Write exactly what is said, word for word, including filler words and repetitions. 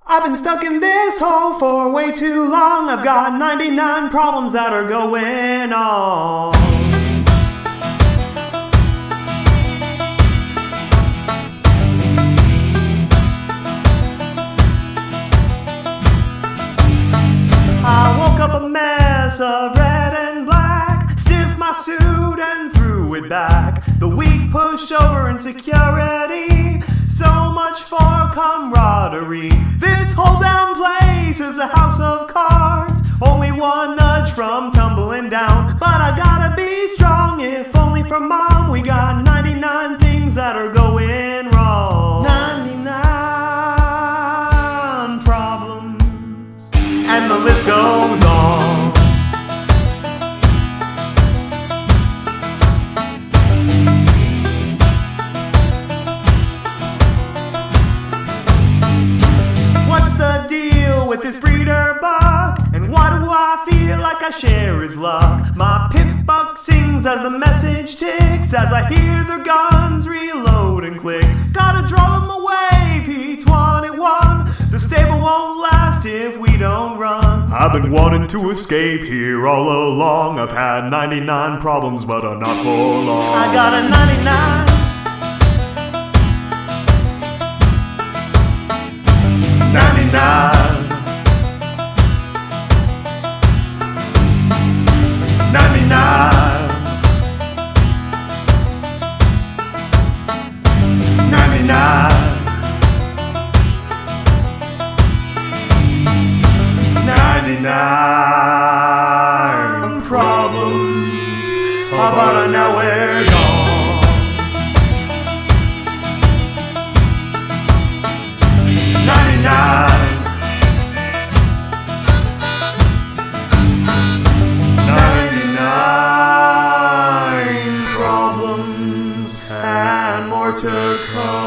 I've been stuck in this hole for way too long. I've got ninety-nine problems that are going on. I woke up a mess of red and black, stiffed my suit and threw it back. The weak pushover insecurity, so much for camaraderie. This whole damn place is a house of cards, only one nudge from tumbling down. But I gotta be strong, if only for mom. We got ninety-nine things that are going wrong. ninety-nine problems, and the list goes on. With this breeder buck, and why do I feel like I share his luck? My pit buck sings as the message ticks, as I hear their guns reload and click. Gotta draw them away, P twenty-one. The stable won't last if we don't run. I've been wanting to escape here all along. I've had ninety-nine problems, but I'm not for long. I got a ninety-nine. ninety-nine. ninety-nine. ninety-nine. ninety-nine problems, but now we're gone. ninety-nine. ninety-nine problems and more to come.